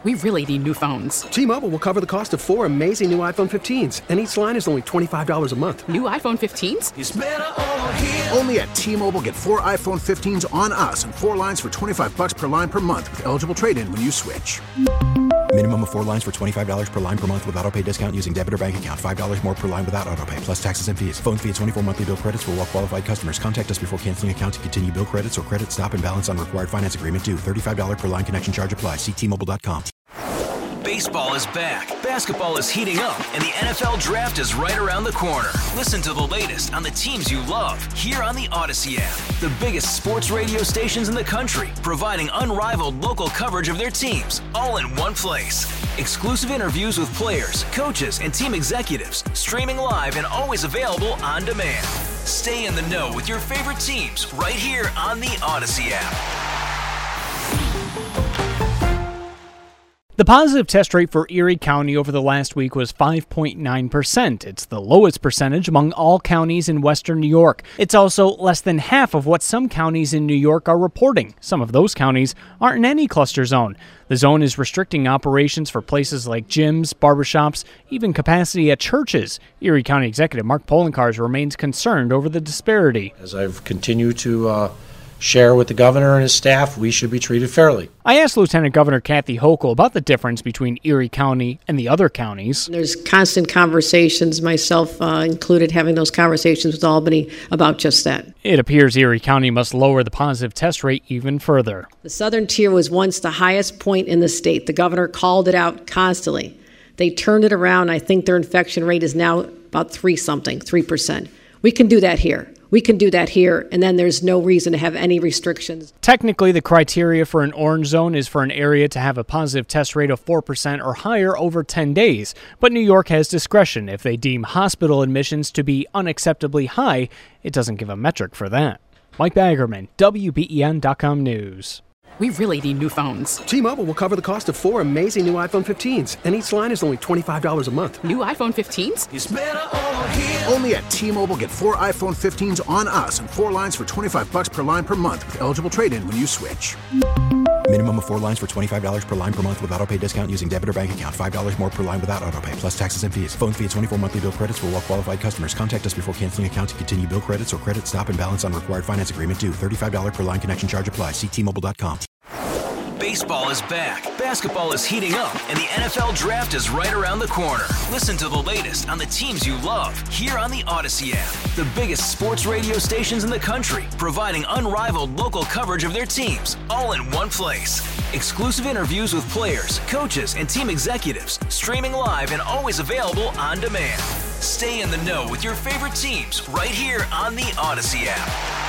We really need new phones. T-Mobile will cover the cost of 4 amazing new iPhone 15s, and each line is only $25 a month. New iPhone 15s? It's better over here. Only at T-Mobile, get 4 iPhone 15s on us and 4 lines for $25 per line per month with eligible trade-in when you switch. Minimum of 4 lines for $25 per line per month with autopay discount using debit or bank account. $5 more per line without autopay, plus taxes and fees. Phone fee at 24 monthly bill credits for well-qualified customers. Contact us before canceling account to continue bill credits or credit stop and balance on required finance agreement due. $35 per line connection charge applies. See T-Mobile.com. Baseball is back, basketball is heating up, and the NFL Draft is right around the corner. Listen to the latest on the teams you love here on the Odyssey app. The biggest sports radio stations in the country, providing unrivaled local coverage of their teams, all in one place. Exclusive interviews with players, coaches, and team executives, streaming live and always available on demand. Stay in the know with your favorite teams right here on the Odyssey app. The positive test rate for Erie County over the last week was 5.9%. It's the lowest percentage among all counties in western New York. It's also less than half of what some counties in New York are reporting. Some of those counties aren't in any cluster zone. The zone is restricting operations for places like gyms, barbershops, even capacity at churches. Erie County Executive Mark Poloncarz remains concerned over the disparity. As I've continued to share with the governor and his staff, we should be treated fairly. I asked Lieutenant Governor Kathy Hochul about the difference between Erie County and the other counties. There's constant conversations, myself included, having those conversations with Albany about just that. It appears Erie County must lower the positive test rate even further. The southern tier was once the highest point in the state. The governor called it out constantly. They turned it around. I think their infection rate is now about 3%. We can do that here. We can do that here, and then there's no reason to have any restrictions. Technically, the criteria for an orange zone is for an area to have a positive test rate of 4% or higher over 10 days. But New York has discretion. If they deem hospital admissions to be unacceptably high, it doesn't give a metric for that. Mike Baggerman, WBEN.com News. We really need new phones. T-Mobile will cover the cost of 4 amazing new iPhone 15s, and each line is only $25 a month. New iPhone 15s? It's better over here. Only at T-Mobile, get 4 iPhone 15s on us and 4 lines for $25 per line per month with eligible trade-in when you switch. Minimum of 4 lines for $25 per line per month with autopay discount using debit or bank account. $5 more per line without autopay, plus taxes and fees. Phone fee at 24 monthly bill credits for well-qualified customers. Contact us before canceling account to continue bill credits or credit stop and balance on required finance agreement due. $35 per line connection charge applies. See T-Mobile.com. Baseball is back, basketball is heating up, and the NFL Draft is right around the corner. Listen to the latest on the teams you love here on the Odyssey app. The biggest sports radio stations in the country, providing unrivaled local coverage of their teams, all in one place. Exclusive interviews with players, coaches, and team executives, streaming live and always available on demand. Stay in the know with your favorite teams right here on the Odyssey app.